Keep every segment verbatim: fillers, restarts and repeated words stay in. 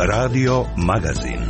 Radio Magazin.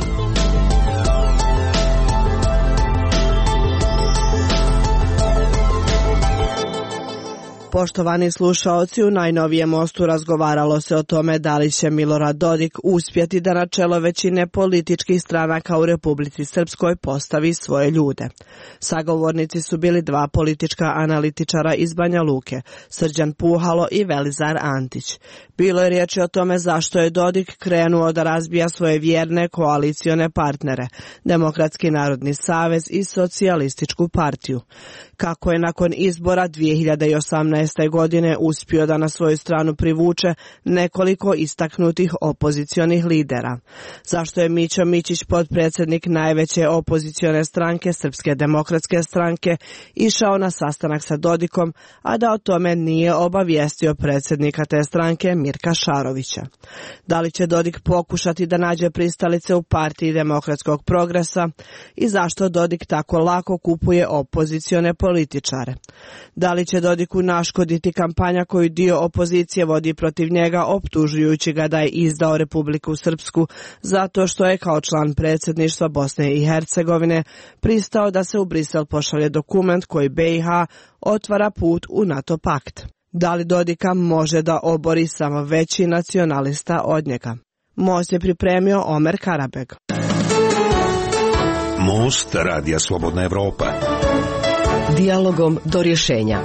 Poštovani slušaoci, u najnovijem Mostu razgovaralo se o tome da li će Milorad Dodik uspjeti da na čelo većine političkih stranaka u Republici Srpskoj postavi svoje ljude. Sagovornici su bili dva politička analitičara iz Banja Luke, Srđan Puhalo i Velizar Antić. Bilo je riječi o tome zašto je Dodik krenuo da razbija svoje vjerne koalicione partnere, Demokratski narodni savez i Socijalističku partiju. Kako je nakon izbora dvije hiljade osamnaeste. godine uspio da na svoju stranu privuče nekoliko istaknutih opozicionih lidera. Zašto je Mićo Mićić, potpredsjednik najveće opozicione stranke Srpske demokratske stranke, išao na sastanak sa Dodikom, a da o tome nije obavijestio predsjednika te stranke Mirka Šarovića. Da li će Dodik pokušati da nađe pristalice u partiji Demokratskog progresa i zašto Dodik tako lako kupuje opozicione političare? Da li će Dodiku naškoditi kampanja koju dio opozicije vodi protiv njega, optužujući ga da je izdao Republiku Srpsku zato što je kao član predsjedništva Bosne i Hercegovine pristao da se u Brisel pošalje dokument koji B i H otvara put u NATO pakt? Da li Dodika može da obori samo veći nacionalista od njega? Most je pripremio Omer Karabeg. Most Radija Slobodna Evropa. Dijalogom do rješenja.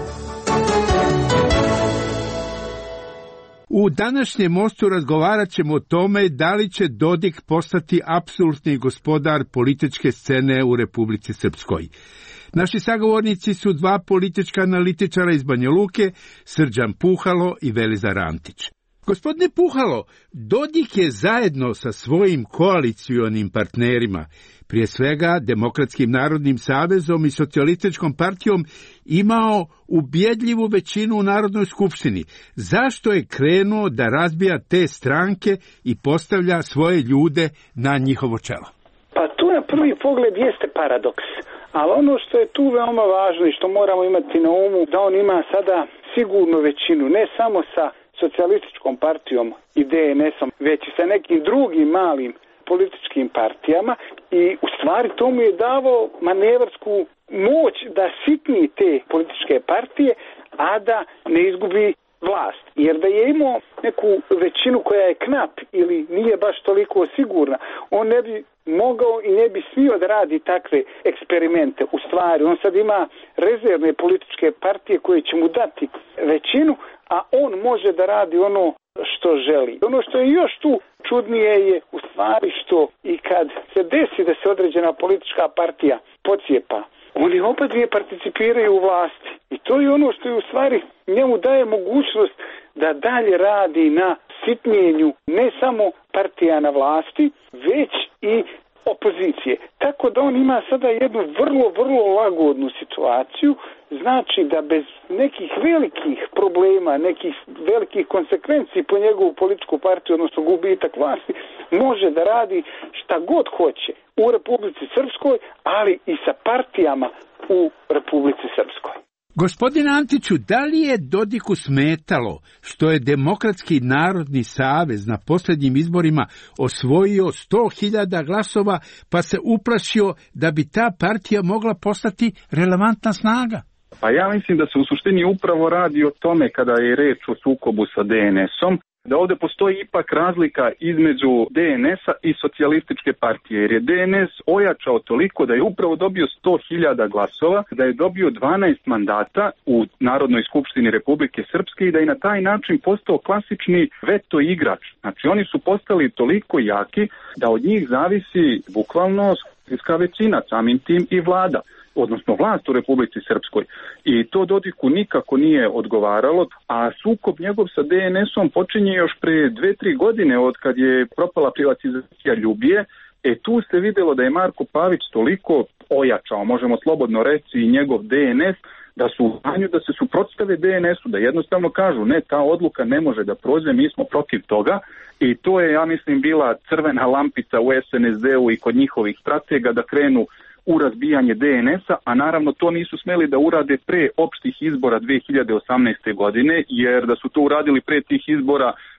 U današnjem Mostu razgovarat ćemo o tome da li će Dodik postati apsolutni gospodar političke scene u Republici Srpskoj. Naši sagovornici su dva politička analitičara iz Banja Luke, Srđan Puhalo i Velizar Antić. Gospodine Puhalo, Dodik je zajedno sa svojim koalicionim partnerima, prije svega Demokratskim narodnim savezom i Socijalističkom partijom, imao ubjedljivu većinu u Narodnoj skupštini. Zašto je krenuo da razbija te stranke i postavlja svoje ljude na njihovo čelo? Pa tu na prvi pogled jeste paradoks, ali ono što je tu veoma važno i što moramo imati na umu, da on ima sada sigurnu većinu, ne samo sa Socijalističkom partijom i D N S-om, već i sa nekim drugim malim političkim partijama, i u stvari to mu je davao manevarsku moć da sitni te političke partije, a da ne izgubi vlast. Jer da je imao neku većinu koja je knap ili nije baš toliko sigurna, on ne bi mogao i ne bi smio da radi takve eksperimente. U stvari, on sad ima rezervne političke partije koje će mu dati većinu, a on može da radi ono što želi. Ono što je još tu čudnije je u stvari što i kad se desi da se određena politička partija pocijepa, oni oba dvije participiraju u vlasti. I to je ono što je u stvari njemu daje mogućnost da dalje radi na sitnjenju ne samo partija na vlasti, već i opozicije. Tako da on ima sada jednu vrlo, vrlo lagodnu situaciju, znači da bez nekih velikih problema, nekih velikih konsekvenci po njegovu političku partiju, odnosno gubitak vlasti, može da radi šta god hoće u Republici Srpskoj, ali i sa partijama u Republici Srpskoj. Gospodine Antiću, da li je Dodiku smetalo što je Demokratski narodni savez na posljednjim izborima osvojio sto hiljada glasova, pa se uplašio da bi ta partija mogla postati relevantna snaga? Pa ja mislim da se u suštini upravo radi o tome kada je reč o sukobu sa D N S-om, da ovdje postoji ipak razlika između D N S-a i Socijalističke partije, jer je D N S ojačao toliko da je upravo dobio sto hiljada glasova, da je dobio dvanaest mandata u Narodnoj skupštini Republike Srpske i da je na taj način postao klasični veto igrač. Znači oni su postali toliko jaki da od njih zavisi bukvalno skupštinska većina, samim tim i vlada, odnosno vlast u Republici Srpskoj. I to Dodiku nikako nije odgovaralo, a sukob njegov sa D N S-om počinje još pre dve, tri godine od kad je propala privatizacija Ljubije. E tu se vidjelo da je Marko Pavić toliko ojačao, možemo slobodno reći, i njegov D N S, da su u stanju da se suprotstave D N S-u, da jednostavno kažu ne, ta odluka ne može da prođe, mi smo protiv toga. I to je, ja mislim, bila crvena lampica u S N S D-u i kod njihovih stratega da krenu u razbijanje D N S-a, a naravno to nisu smeli da urade pre opštih izbora dve hiljade osamnaeste. godine, jer da su to uradili pre tih izbora,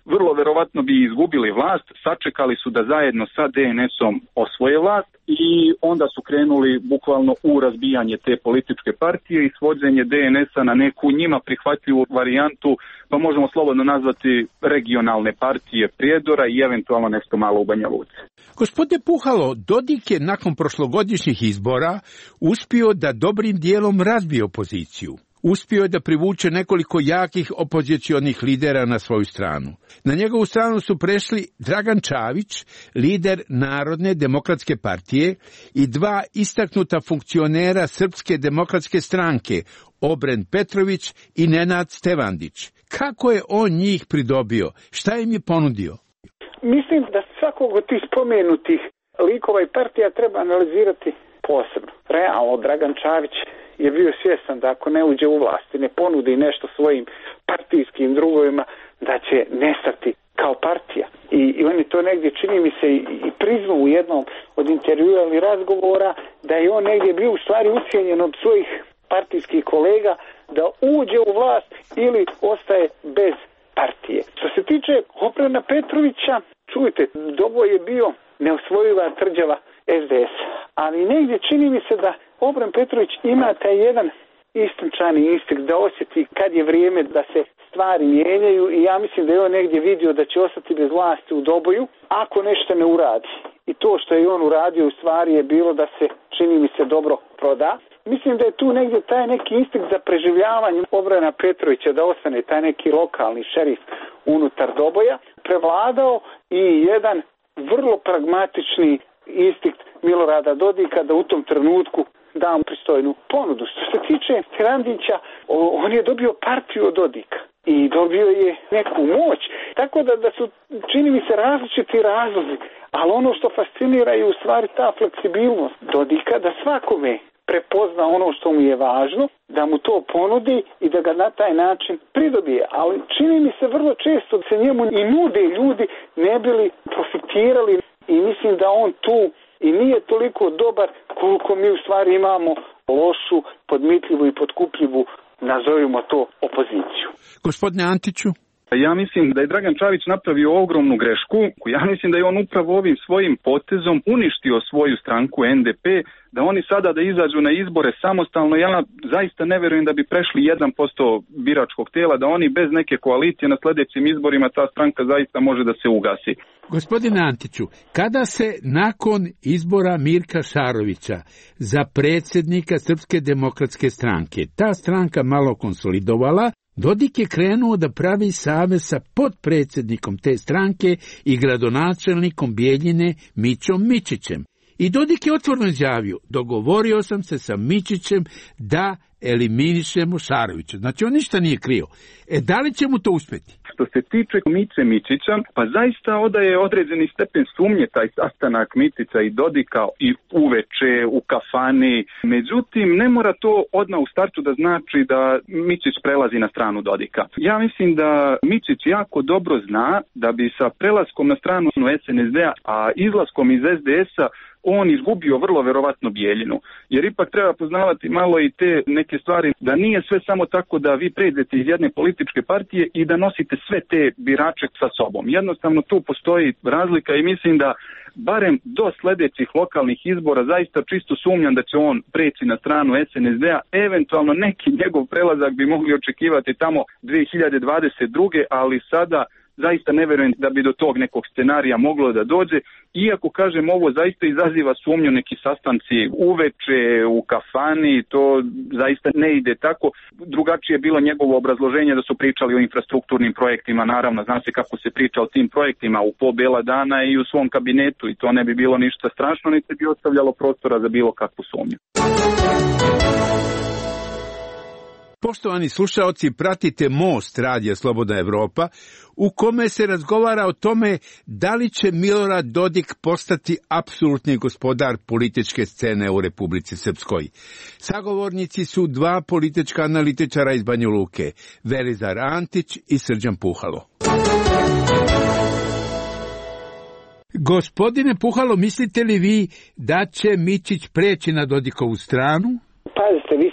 vrlo verovatno bi izgubili vlast, sačekali su da zajedno sa D N S-om osvoje vlast i onda su krenuli bukvalno u razbijanje te političke partije i svođenje D N S-a na neku njima prihvatljivu varijantu, pa možemo slobodno nazvati regionalne partije Prijedora i eventualno nešto malo u Banja Luci. Gospodine Puhalo, Dodik je nakon prošlogodišnjih izbora uspio da dobrim dijelom razbije opoziciju. Uspio je da privuče nekoliko jakih opozicionih lidera na svoju stranu. Na njegovu stranu su prešli Dragan Čavić, lider Narodne demokratske partije, i dva istaknuta funkcionera Srpske demokratske stranke, Obren Petrović i Nenad Stevandić. Kako je on njih pridobio? Šta im je ponudio? Mislim da svakog od tih spomenutih likova i partija treba analizirati posebno. Realno, Dragan Čavić je bio svjestan da ako ne uđe u vlast i ne ponudi nešto svojim partijskim drugovima, da će nestati kao partija. I, i on je to negdje, čini mi se, i, i priznao u jednom od intervjua ili razgovora, da je on negdje bio u stvari ucijenjen od svojih partijskih kolega da uđe u vlast ili ostaje bez partije. Što se tiče Obrena Petrovića, čujte, Dobo je bio neosvojiva tvrđava S D S, ali negdje čini mi se da Obren Petrović ima taj jedan istinčani instinkt da osjeti kad je vrijeme da se stvari mijenjaju i ja mislim da je on negdje vidio da će ostati bez vlasti u Doboju ako nešto ne uradi. I to što je on uradio u stvari je bilo da se, čini mi se, dobro proda. Mislim da je tu negdje taj neki instinkt za preživljavanje Obrena Petrovića, da ostane taj neki lokalni šerif unutar Doboja, prevladao i jedan vrlo pragmatični instinkt Milorada Dodika da u tom trenutku da mu pristojnu ponudu. Što se tiče Stevandića, on je dobio partiju od Dodika i dobio je neku moć. Tako da, da su, čini mi se, različiti razlozi, ali ono što fascinira je u stvari ta fleksibilnost Dodika da svakome prepozna ono što mu je važno, da mu to ponudi i da ga na taj način pridobije. Ali čini mi se vrlo često da se njemu i nude ljudi ne bili profitirali i mislim da on tu i nije toliko dobar koliko mi u stvari imamo lošu, podmitljivu i potkupljivu, nazovimo to, opoziciju. Gospodine Antiću? Ja mislim da je Dragan Čavić napravio ogromnu grešku. Ja mislim da je on upravo ovim svojim potezom uništio svoju stranku N D P, da oni sada da izađu na izbore samostalno, ja zaista ne vjerujem da bi prešli jedan posto biračkog tela, da oni bez neke koalicije na sljedećim izborima ta stranka zaista može da se ugasi. Gospodine Antiću, kada se nakon izbora Mirka Šarovića za predsjednika Srpske demokratske stranke ta stranka malo konsolidovala, Dodik je krenuo da pravi savez sa potpredsjednikom te stranke i gradonačelnikom Bijeljine Mićom Mičićem. I Dodik je otvoreno izjavio, dogovorio sam se sa Mičićem da eliminišemo Šarovića. Znači on ništa nije krio. E, da li će mu to uspjeti? Što se tiče Miće Mičića, pa zaista odaje određeni stepen sumnje taj sastanak Mičića i Dodika i uveče, u kafani. Međutim, ne mora to odmah u startu da znači da Mičić prelazi na stranu Dodika. Ja mislim da Mičić jako dobro zna da bi sa prelaskom na stranu S N S D-a, a izlaskom iz S D S-a, on izgubio vrlo verovatno Bijeljinu. Jer ipak treba poznavati malo i te neke stvari, da nije sve samo tako da vi pređete iz jedne političke partije i da nosite sve te birače sa sobom. Jednostavno tu postoji razlika i mislim da barem do sljedećih lokalnih izbora zaista čisto sumnjam da će on preći na stranu S N S D-a. Eventualno neki njegov prelazak bi mogli očekivati tamo dvije hiljade dvadeset druge. ali sada zaista ne vjerujem da bi do tog nekog scenarija moglo da dođe, iako kažem ovo zaista izaziva sumnju, neki sastanci uveče, u kafani, to zaista ne ide tako. Drugačije je bilo njegovo obrazloženje da su pričali o infrastrukturnim projektima, naravno zna se kako se priča o tim projektima u po bela dana i u svom kabinetu i to ne bi bilo ništa strašno, niti bi ostavljalo prostora za bilo kakvu sumnju. Poštovani slušaoci, pratite Most Radija Slobodna Evropa, u kome se razgovara o tome da li će Milorad Dodik postati apsolutni gospodar političke scene u Republici Srpskoj. Sagovornici su dva politička analitičara iz Banja Luke, Verizar Antić i Srđan Puhalo. Gospodine Puhalo, mislite li vi da će Mičić preći na Dodikovu stranu? Pazite, vi ste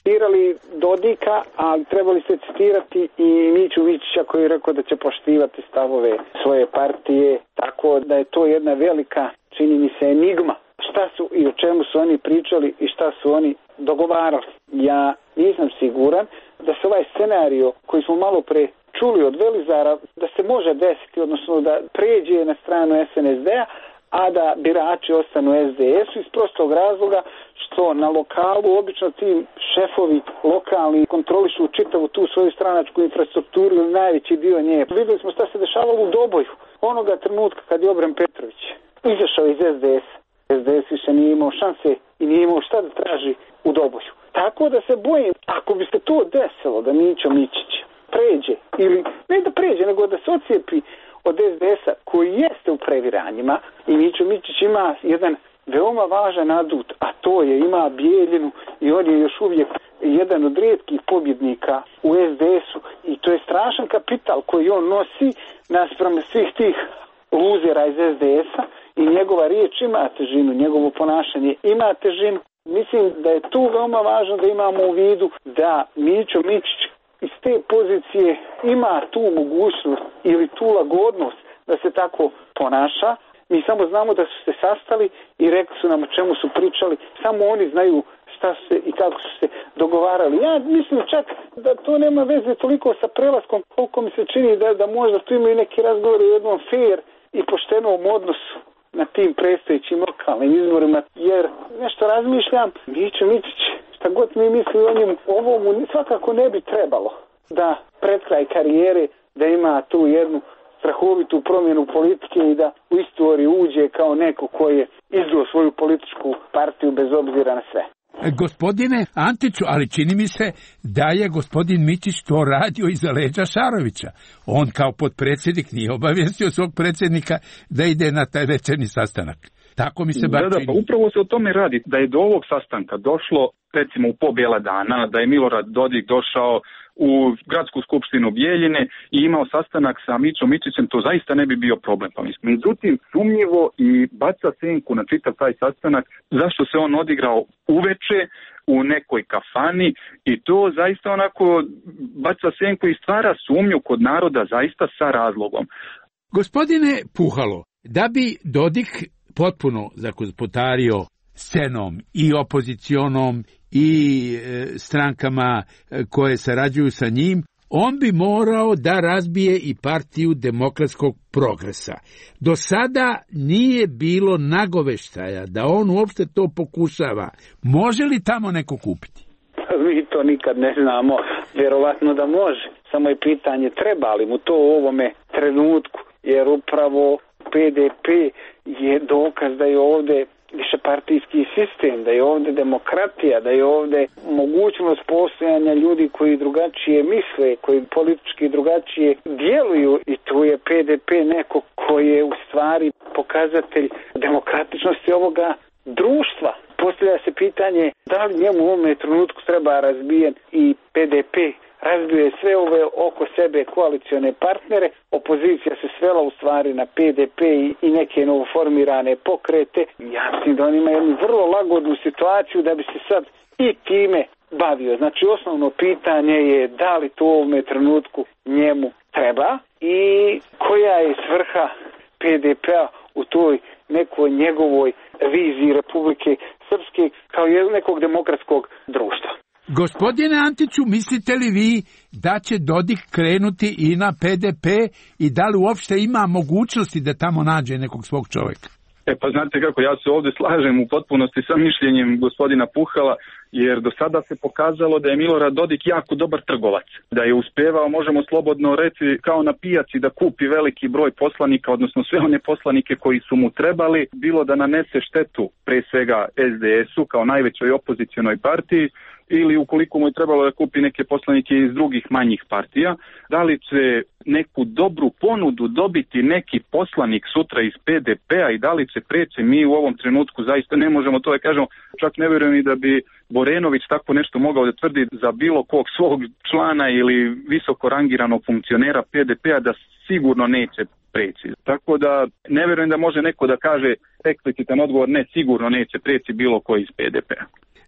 citirali Dodika, a trebali ste citirati i Miću Mičića koji je rekao da će poštivati stavove svoje partije, tako da je to jedna velika, čini mi se, enigma. Šta su i o čemu su oni pričali i šta su oni dogovarali. Ja nisam siguran da se ovaj scenario koji smo malo pre čuli od Velizara, da se može desiti, odnosno da pređe na stranu es en es de-a, a da birači ostanu es de es-u iz prostog razloga što na lokalu obično ti šefovi lokalni kontrolišu čitavu tu svoju stranačku infrastrukturu ili najveći dio nje. Vidjeli smo šta se dešavalo u Doboju. Onoga trenutka kad je Obren Petrović izašao iz es de es-a, es de es više nije imao šanse i nije imao šta da traži u Doboju. Tako da se bojim, ako bi se to desilo da Mićo Mičić pređe, ili ne da pređe, nego da se ocijepi od es de es-a koji jeste u previranjima i Mićo Mičić ima jedan veoma važan adut, a to je ima Bijeljinu i on je još uvijek jedan od rijetkih pobjednika u es de es-u i to je strašan kapital koji on nosi naspram svih tih luzera iz es de es-a i njegova riječ ima težinu, njegovo ponašanje ima težinu. Mislim da je tu veoma važno da imamo u vidu da Mićo Mičić iz te pozicije ima tu mogućnost ili tu lagodnost da se tako ponaša. Mi samo znamo da su se sastali i rekli su nam o čemu su pričali. Samo oni znaju šta su se i kako su se dogovarali. Ja mislim čak da to nema veze toliko sa prelaskom, koliko mi se čini da, da možda tu imaju neki razgovor o jednom fair i poštenom odnosu na tim predstojećim lokalnim izborima, jer nešto razmišljam, Mićo Mičić, šta god mi misli o njemu, ovo mu svakako ne bi trebalo da pred kraj karijere da ima tu jednu strahovitu promjenu politike i da u istoriju uđe kao neko koji je izduo svoju političku partiju bez obzira na sve. Gospodine Antiću, ali čini mi se da je gospodin Mičić to radio iza leđa Šarovića. On kao potpredsjednik nije obavijestio svog predsjednika da ide na taj večerni sastanak. Tako mi se bar da, da, pa upravo se o tome radi, da je do ovog sastanka došlo recimo u po bijela dana, da je Milorad Dodik došao u gradsku skupštinu Bijeljine i imao sastanak sa Mićom Mičićem, to zaista ne bi bio problem. Pa mislim. Međutim, sumnjivo i baca senku na čitav taj sastanak, zašto se on odigrao uveče u nekoj kafani i to zaista onako baca senku i stvara sumnju kod naroda zaista sa razlogom. Gospodine Puhalo, da bi Dodik potpuno zakozpotario scenom i opozicionom i e, strankama koje sarađuju sa njim, on bi morao da razbije i partiju Demokratskog progresa. Do sada nije bilo nagoveštaja da on uopšte to pokušava. Može li tamo neko kupiti? Mi to nikad ne znamo. Vjerovatno da može. Samo je pitanje treba li mu to u ovome trenutku, jer upravo pe de pe je dokaz da je ovdje višepartijski sistem, da je ovdje demokratija, da je ovdje mogućnost postojanja ljudi koji drugačije misle, koji politički drugačije djeluju i tu je pe de pe neko koji je u stvari pokazatelj demokratičnosti ovoga društva. Postavlja se pitanje da li njemu u ovome trenutku treba razbijen i pe de pe razbije sve ove oko sebe koalicione partnere, opozicija se svela u stvari na pe de pe i neke novoformirane pokrete. Ja mislim da on ima jednu vrlo lagodnu situaciju da bi se sad i time bavio. Znači osnovno pitanje je da li to u ovome trenutku njemu treba i koja je svrha pe de pe-a u toj nekoj njegovoj viziji Republike Srpske kao nekog demokratskog društva. Gospodine Antiću, mislite li vi da će Dodik krenuti i na pe de pe i da li uopšte ima mogućnosti da tamo nađe nekog svog čovjeka? E pa znate kako, ja se ovdje slažem u potpunosti sa mišljenjem gospodina Puhala, jer do sada se pokazalo da je Milorad Dodik jako dobar trgovac. Da je uspevao, možemo slobodno reći, kao na pijaci da kupi veliki broj poslanika, odnosno sve one poslanike koji su mu trebali, bilo da nanese štetu pre svega es de es-u kao najvećoj opozicionoj partiji, ili ukoliko mu je trebalo da kupi neke poslanike iz drugih manjih partija, da li će neku dobru ponudu dobiti neki poslanik sutra iz pe de pe-a i da li će preći, mi u ovom trenutku zaista ne možemo to da kažemo, čak ne vjerujem i da bi Borenović tako nešto mogao da tvrdi za bilo kog svog člana ili visoko rangiranog funkcionera pe de pe-a da sigurno neće preći. Tako da ne vjerujem da može neko da kaže eksplicitan odgovor ne, sigurno neće preći bilo ko iz pe de pe-a.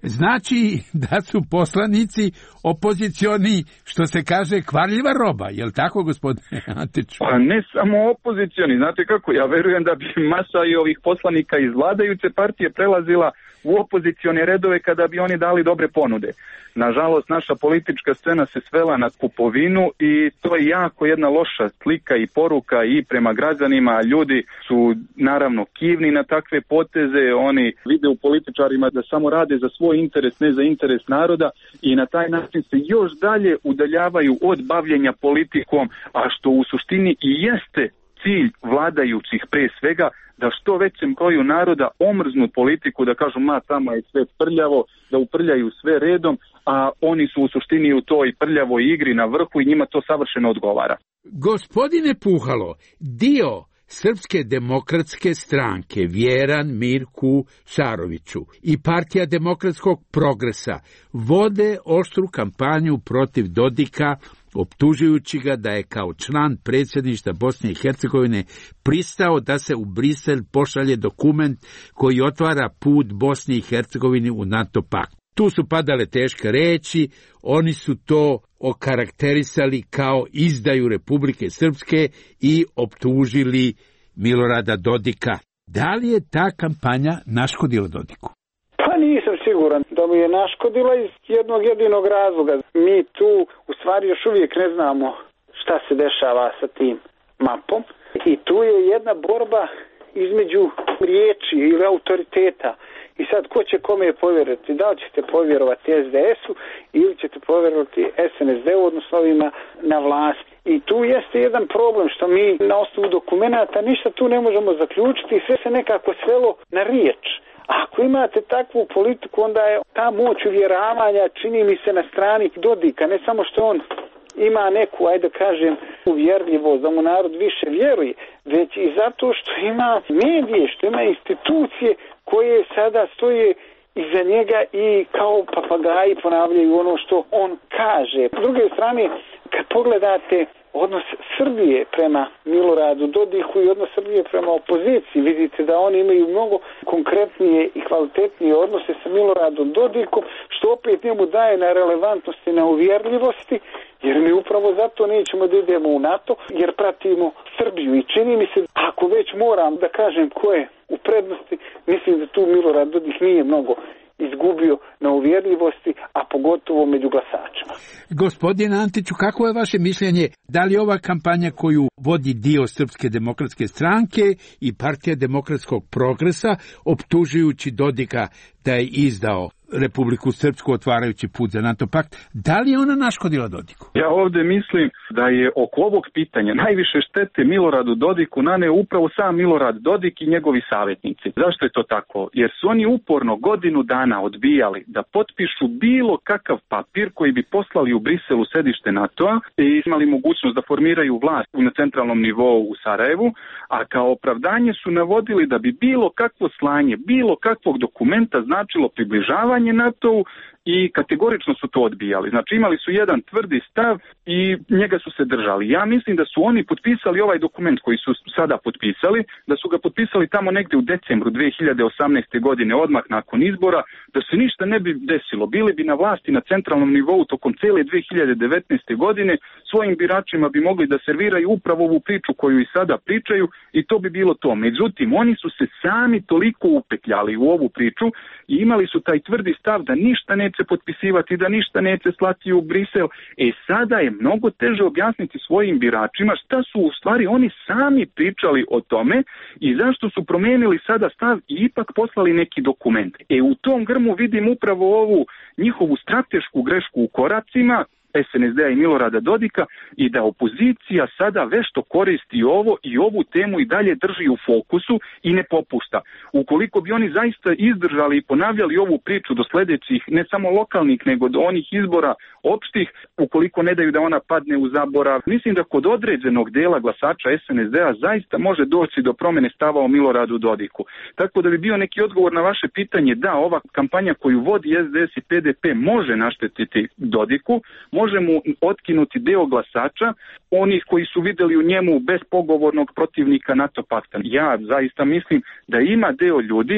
Znači da su poslanici opozicioni, što se kaže, kvarljiva roba, je li tako, gospodine Antiću? Pa ne samo opozicioni, znate kako, ja verujem da bi masa i ovih poslanika iz vladajuće partije prelazila u opozicione redove kada bi oni dali dobre ponude. Nažalost, naša politička scena se svela na kupovinu i to je jako jedna loša slika i poruka i prema građanima. Ljudi su naravno kivni na takve poteze, oni vide u političarima da samo rade za svoj interes, ne za interes naroda i na taj način se još dalje udaljavaju od bavljenja politikom, a što u suštini i jeste cilj vladajućih pre svega, da što većem broju naroda omrznu politiku, da kažu ma tamo je sve prljavo, da uprljaju sve redom, a oni su u suštini u toj prljavoj igri na vrhu i njima to savršeno odgovara. Gospodine Puhalo, dio Srpske demokratske stranke Vjeran Mirku Šaroviću i Partija demokratskog progresa vode oštru kampanju protiv Dodika, optužujući ga da je kao član predsjedništva Bosne i Hercegovine pristao da se u Brisel pošalje dokument koji otvara put Bosni i Hercegovini u NATO pakt. Tu su padale teške reči, oni su to okarakterisali kao izdaju Republike Srpske i optužili Milorada Dodika. Da li je ta kampanja naškodila Dodiku? Pa nisam siguran da mu je naškodila iz jednog jedinog razloga. Mi tu u stvari još uvijek ne znamo šta se dešava sa tim mapom. I tu je jedna borba između riječi ili autoriteta. I sad ko će kome povjerovati? Da li ćete povjerovati es de esu ili ćete povjerovati es en es de-u, odnosno ovima na vlasti. I tu jeste jedan problem što mi na osnovu dokumenata ništa tu ne možemo zaključiti i sve se nekako svelo na riječ. Ako imate takvu politiku, onda je ta moć uvjeravanja, čini mi se, na strani Dodika. Ne samo što on ima neku, ajde da kažem, uvjerljivost, da mu narod više vjeruje, već i zato što ima medije, što ima institucije koje sada stoje iza njega i kao papagaji ponavljaju ono što on kaže. S druge strane, kad pogledate odnos Srbije prema Miloradu Dodiku i odnos Srbije prema opoziciji, vidite da oni imaju mnogo konkretnije i kvalitetnije odnose sa Miloradom Dodikom, što opet njemu daje na relevantnosti, na uvjerljivosti, jer mi upravo zato nećemo da idemo u NATO, jer pratimo Srbiju. I čini mi se, ako već moram da kažem ko je u prednosti, mislim da tu Milorad Dodik nije mnogo izgubio na uvjerljivosti, a pogotovo među glasačima. Gospodine Antiću, kako je vaše mišljenje? Da li ova kampanja koju vodi dio Srpske demokratske stranke i Partija demokratskog progresa, optužujući Dodika da je izdao Republiku Srpsku otvarajući put za NATO pakt, da li je ona naškodila Dodiku? Ja ovdje mislim da je oko ovog pitanja najviše štete Miloradu Dodiku naneo upravo sam Milorad Dodik i njegovi savjetnici. Zašto je to tako? Jer su oni uporno godinu dana odbijali da potpišu bilo kakav papir koji bi poslali u Briselu sedište NATO-a i imali mogućnost da formiraju vlast na centralnom nivou u Sarajevu, a kao opravdanje su navodili da bi bilo kakvo slanje, bilo kakvog dokumenta značilo približavanje NATO-u i kategorično su to odbijali. Znači imali su jedan tvrdi stav i njega su se držali. Ja mislim da su oni potpisali ovaj dokument koji su sada potpisali, da su ga potpisali tamo negdje u decembru dvije hiljade osamnaeste. godine, odmah nakon izbora, da se ništa ne bi desilo. Bili bi na vlasti na centralnom nivou tokom cele dvije hiljade devetnaeste. godine, svojim biračima bi mogli da serviraju upravo ovu priču koju i sada pričaju i to bi bilo to. Međutim, oni su se sami toliko upetljali u ovu priču i imali su taj tvrdi stav da ništa ne neće potpisivati, da ništa neće slati u Brisel. E sada je mnogo teže objasniti svojim biračima šta su u stvari oni sami pričali o tome i zašto su promijenili sada stav i ipak poslali neki dokument. E u tom grmu vidim upravo ovu njihovu stratešku grešku u koracima es en es de-a i Milorada Dodika i da opozicija sada vešto koristi ovo i ovu temu i dalje drži u fokusu i ne popušta. Ukoliko bi oni zaista izdržali i ponavljali ovu priču do sljedećih ne samo lokalnih nego do onih izbora opštih, ukoliko ne daju da ona padne u zaborav, mislim da kod određenog dela glasača es en es de-a zaista može doći do promjene stava o Miloradu Dodiku. Tako da bi bio neki odgovor na vaše pitanje, da, ova kampanja koju vodi es de es i pe de pe može naštetiti Dodiku, može mu otkinuti deo glasača, onih koji su vidjeli u njemu bespogovornog protivnika NATO pakta. Ja zaista mislim da ima deo ljudi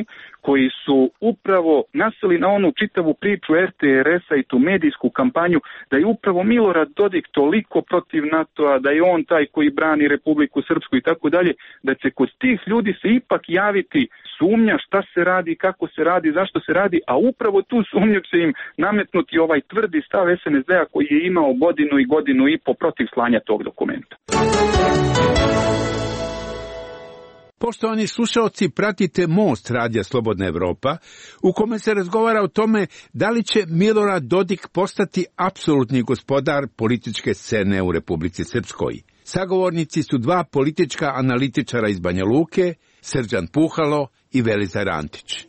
koji su upravo naseli na onu čitavu priču er te er es-a i tu medijsku kampanju, da je upravo Milorad Dodik toliko protiv NATO-a, da je on taj koji brani Republiku Srpsku i tako dalje, da će kod tih ljudi se ipak javiti sumnja šta se radi, kako se radi, zašto se radi, a upravo tu sumnju će im nametnuti ovaj tvrdi stav es en es de-a koji je imao godinu i godinu i po protiv slanja tog dokumenta. Poštovani slušaoci, pratite Most radija Slobodna Evropa, u kome se razgovara o tome da li će Milorad Dodik postati apsolutni gospodar političke scene u Republici Srpskoj. Sagovornici su dva politička analitičara iz Banja Luke, Srđan Puhalo i Velizar Antić.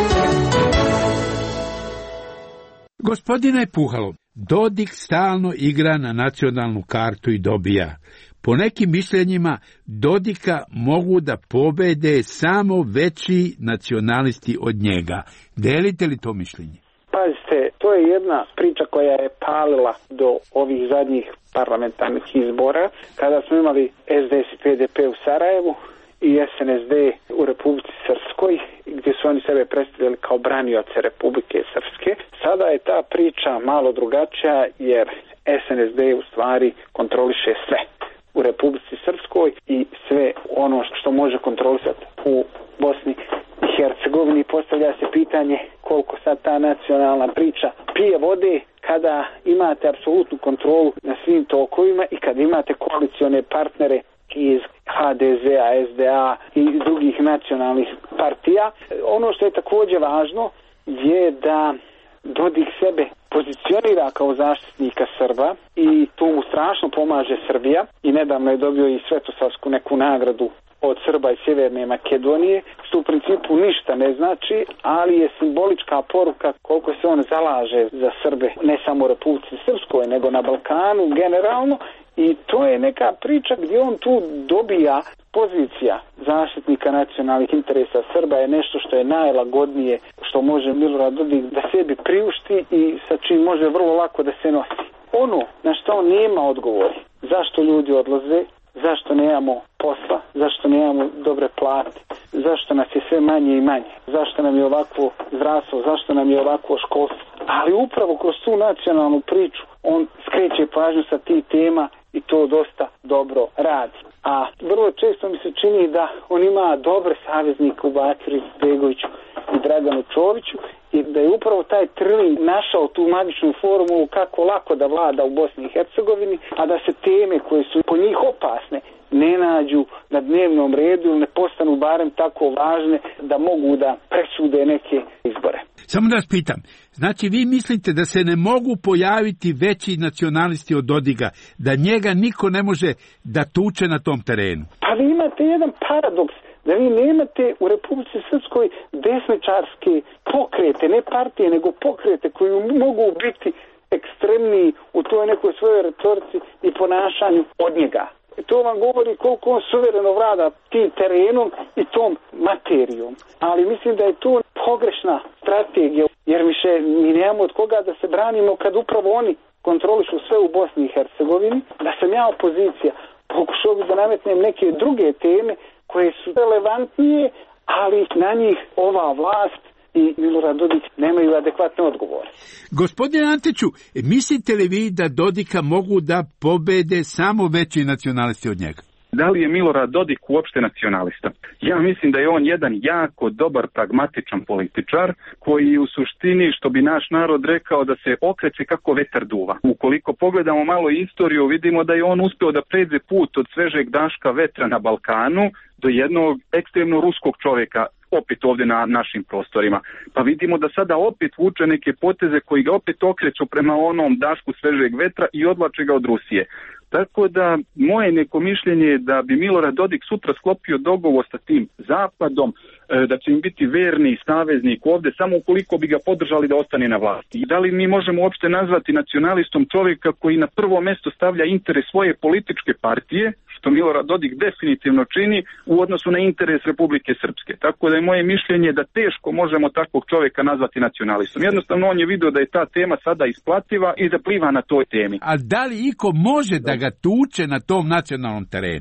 Gospodine Puhalo, Dodik stalno igra na nacionalnu kartu i dobija. Po nekim mišljenjima Dodika mogu da pobede samo veći nacionalisti od njega. Delite li to mišljenje? Pazite, to je jedna priča koja je palila do ovih zadnjih parlamentarnih izbora, kada smo imali es de es i pe de pe u Sarajevu i es en es de u Republici Srpskoj, gdje su oni sebe predstavljali kao branioce Republike Srpske. Sada je ta priča malo drugačija, jer es en es de u stvari kontroliše sve u Republici Srpskoj i sve ono što može kontrolisati u Bosni i Hercegovini. Postavlja se pitanje koliko sad ta nacionalna priča pije vode kada imate apsolutnu kontrolu na svim tokovima i kada imate koalicione partnere iz ha de ze-a, es de a i drugih nacionalnih partija. Ono što je također važno je da Dodik sebe pozicionira kao zaštitnika Srba i tu mu strašno pomaže Srbija i nedavno je dobio i Svetosavsku neku nagradu od Srba iz Sjeverne Makedonije, što u principu ništa ne znači, ali je simbolička poruka koliko se on zalaže za Srbe, ne samo u Republici Srpskoj, nego na Balkanu generalno, i to je neka priča gdje on tu dobija pozicija zaštitnika nacionalnih interesa Srba je nešto što je najlagodnije što može Milorad Dodik da sebi priušti i sa čim može vrlo lako da se nosi. Ono na što on nema odgovori, zašto ljudi odlaze, zašto nemamo posla, zašto nemamo dobre plate, zašto nas je sve manje i manje, zašto nam je ovakvo zdravstvo, zašto nam je ovakvo školstvo. Ali upravo kroz tu nacionalnu priču on skreće pažnju sa tih tema i to dosta dobro radi. A vrlo često mi se čini da on ima dobre saveznike u Bakiru Izetbegoviću i Draganu Čoviću i da je upravo taj Trlin našao tu magičnu formulu kako lako da vlada u Bosni i Hercegovini, a da se teme koje su po njih opasne ne nađu na dnevnom redu ili ne postanu barem tako važne da mogu da presude neke izbore. Samo da vas pitam, znači vi mislite da se ne mogu pojaviti veći nacionalisti od Dodika, da njega niko ne može da tuče na tom terenu? Pa vi imate jedan paradoks, da vi nemate u Republici Srpskoj desničarske pokrete, ne partije, nego pokrete koji mogu biti ekstremniji u toj nekoj svojoj retorici i ponašanju od njega. To vam govori koliko on suvereno vlada tim terenom i tom materijom. Ali mislim da je to pogrešna strategija, jer više mi nemamo od koga da se branimo kad upravo oni kontrolišu sve u Bosni i Hercegovini. Da sam ja opozicija, pokušao bi da nametnem neke druge teme koje su relevantnije, ali na njih ova vlast i Milorad Dodik nemaju adekvatne odgovore. Gospodine Antiću, mislite li vi da Dodika mogu da pobede samo veći nacionalisti od njega? Da li je Milorad Dodik uopšte nacionalista? Ja mislim da je on jedan jako dobar pragmatičan političar koji u suštini, što bi naš narod rekao, da se okreće kako vetar duva. Ukoliko pogledamo malo istoriju, vidimo da je on uspeo da pređe put od svežeg daška vetra na Balkanu do jednog ekstremno ruskog čovjeka opet ovdje na našim prostorima. Pa vidimo da sada opet vuče neke poteze koji ga opet okreću prema onom dašku svežeg vetra i odvlače ga od Rusije. Tako da moje neko mišljenje je da bi Milorad Dodik sutra sklopio dogovor sa tim Zapadom, da će im biti verni saveznik ovdje samo ukoliko bi ga podržali da ostane na vlasti. I da li mi možemo uopšte nazvati nacionalistom čovjeka koji na prvo mjesto stavlja interes svoje političke partije, što Milorad Dodik definitivno čini u odnosu na interes Republike Srpske. Tako da je moje mišljenje da teško možemo takvog čovjeka nazvati nacionalistom. Jednostavno on je vidio da je ta tema sada isplativa i da pliva na toj temi. A da li iko može da ga tuče na tom nacionalnom terenu?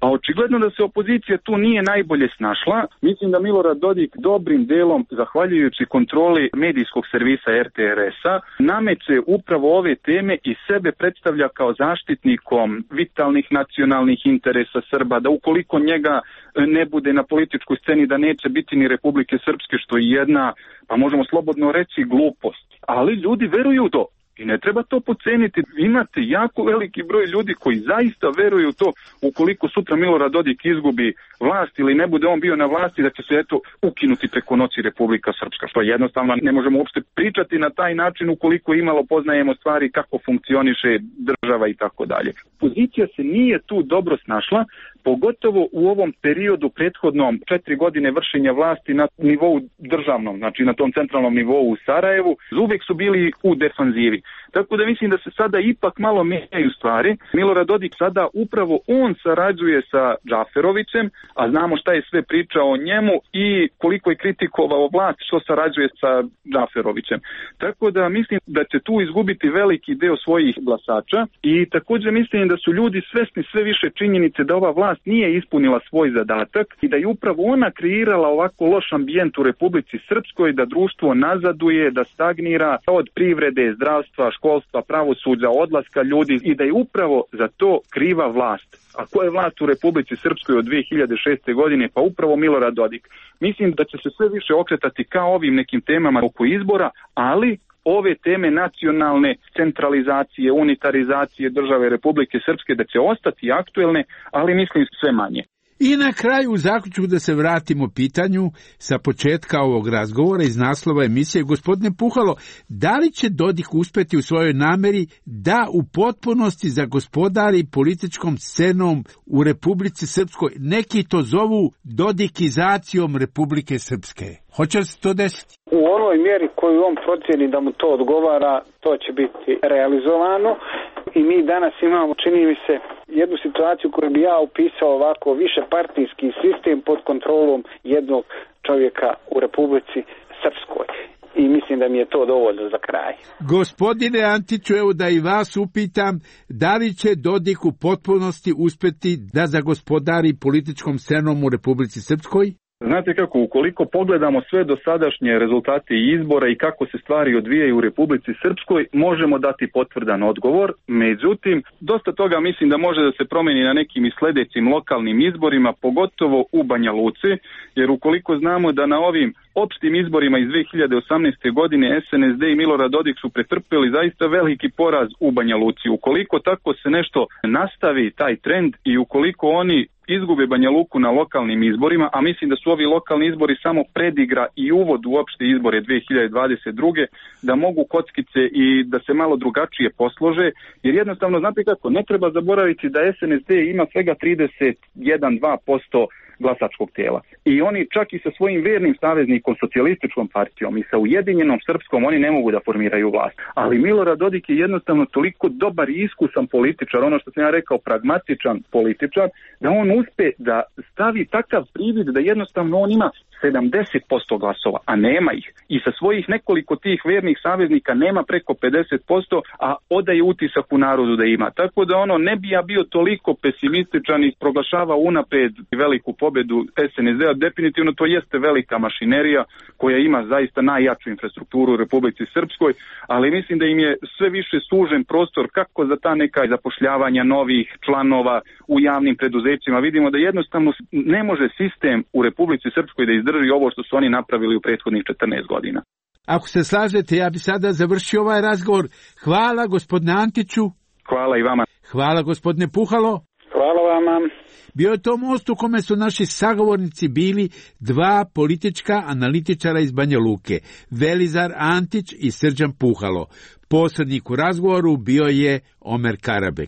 A očigledno da se opozicija tu nije najbolje snašla. Mislim da Milorad Dodik dobrim delom, zahvaljujući kontroli medijskog servisa er te er es-a, nameće upravo ove teme i sebe predstavlja kao zaštitnikom vitalnih nacionalnih interesa Srba, da ukoliko njega ne bude na političkoj sceni, da neće biti ni Republike Srpske, što je jedna, pa možemo slobodno reći, glupost. Ali ljudi veruju u to. I ne treba to poceniti. Imate jako veliki broj ljudi koji zaista veruju u to, ukoliko sutra Milorad Dodik izgubi vlast ili ne bude on bio na vlasti, da će se eto ukinuti preko noći Republika Srpska, što jednostavno ne možemo uopšte pričati na taj način ukoliko imalo poznajemo stvari kako funkcioniše država i tako dalje. Pozicija se nije tu dobro snašla, pogotovo u ovom periodu prethodnom četiri godine vršenja vlasti na nivou državnom, znači na tom centralnom nivou u Sarajevu, uvijek su bili u defanzivi. Tako da mislim da se sada ipak malo mijenjaju stvari. Milorad Dodik sada upravo on sarađuje sa Džaferovićem, a znamo šta je sve pričao o njemu i koliko je kritikovao vlast što sarađuje sa Džaferovićem. Tako da mislim da će tu izgubiti veliki deo svojih glasača i također mislim da su ljudi svesni sve više činjenice da ova vlast nije ispunila svoj zadatak i da je upravo ona kreirala ovako loš ambijent u Republici Srpskoj, da društvo nazaduje, da stagnira od privrede, zdravstva, školstva, pravosuđa, odlaska ljudi i da je upravo za to kriva vlast. A ko je vlast u Republici Srpskoj od dve hiljade šeste. godine? Pa upravo Milorad Dodik. Mislim da će se sve više okretati ka ovim nekim temama oko izbora, ali ove teme nacionalne centralizacije, unitarizacije države Republike Srpske da će ostati aktuelne, ali mislim sve manje. I na kraju u zaključku da se vratimo pitanju sa početka ovog razgovora iz naslova emisije. Gospodine Puhalo, da li će Dodik uspeti u svojoj nameri da u potpunosti zagospodari političkom scenom u Republici Srpskoj? Neki to zovu dodikizacijom Republike Srpske. Hoće li se to desiti? U onoj mjeri koju on procijeni da mu to odgovara, to će biti realizovano. I mi danas imamo, čini mi se, jednu situaciju koju bi ja upisao ovako, više partijski sistem pod kontrolom jednog čovjeka u Republici Srpskoj. I mislim da mi je to dovoljno za kraj. Gospodine Antiću, evo da i vas upitam, da li će Dodik u potpunosti uspjeti da zagospodari političkom scenom u Republici Srpskoj? Znate kako, ukoliko pogledamo sve dosadašnje rezultate izbora i kako se stvari odvijaju u Republici Srpskoj, možemo dati potvrdan odgovor. Međutim, dosta toga mislim da može da se promeni na nekim i sljedećim lokalnim izborima, pogotovo u Banja Luci, jer ukoliko znamo da na ovim opštim izborima iz dve hiljade osamnaeste. godine es en es de i Milorad Dodik su pretrpeli zaista veliki poraz u Banja Luci. Ukoliko tako se nešto nastavi, taj trend, i ukoliko oni izgube Banja Luku na lokalnim izborima, a mislim da su ovi lokalni izbori samo predigra i uvod u opšte izbore dve hiljade dvadeset druge. da mogu kockice i da se malo drugačije poslože, jer jednostavno, znate kako, ne treba zaboraviti da es en es de ima svega trideset jedan do dva posto glasačkog tijela. I oni čak i sa svojim vernim saveznikom, socijalističkom partijom i sa Ujedinjenom Srpskom, oni ne mogu da formiraju vlast. Ali Milorad Dodik je jednostavno toliko dobar i iskusan političar, ono što sam ja rekao, pragmatičan političar, da on uspe da stavi takav privid da jednostavno on ima sedamdeset posto glasova, a nema ih. I sa svojih nekoliko tih vernih saveznika nema preko pedeset posto, a odaje utisak u narodu da ima. Tako da ono, ne bi ja bio toliko pesimističan i proglašava unapred veliku pobedu es en es de-a. Definitivno to jeste velika mašinerija koja ima zaista najjaču infrastrukturu u Republici Srpskoj, ali mislim da im je sve više sužen prostor kako za ta neka zapošljavanja novih članova u javnim preduzećima. Vidimo da jednostavno ne može sistem u Republici Srpskoj da izdrži ovo što su oni napravili u prethodnih četrnaest godina. Ako se slažete, ja bi sada završio ovaj razgovor. Hvala gospodine Antiću. Hvala i vama. Hvala gospodine Puhalo. Hvala vama. Bio je to most u kome su naši sagovornici bili dva politička analitičara iz Banja Luke, Velizar Antić i Srđan Puhalo. Posrednik u razgovoru bio je Omer Karabek.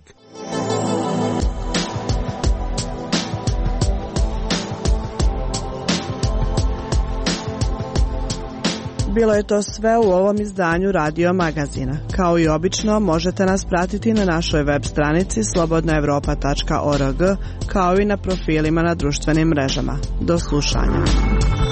Bilo je to sve u ovom izdanju Radio Magazina. Kao i obično, možete nas pratiti na našoj web stranici slobodna evropa tačka org, kao i na profilima na društvenim mrežama. Do slušanja.